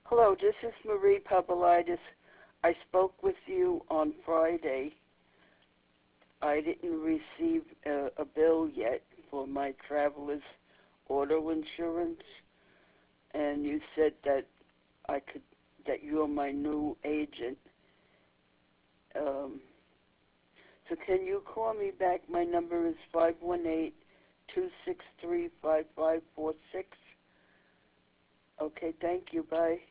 Hello, this is Marie Papalitis. I spoke with you on Friday. I didn't receive a bill yet for my traveler's auto insurance, and you said that that you're my new agent. Um, so can you call me back? My number is 518-263-5546. Okay, thank you. Bye.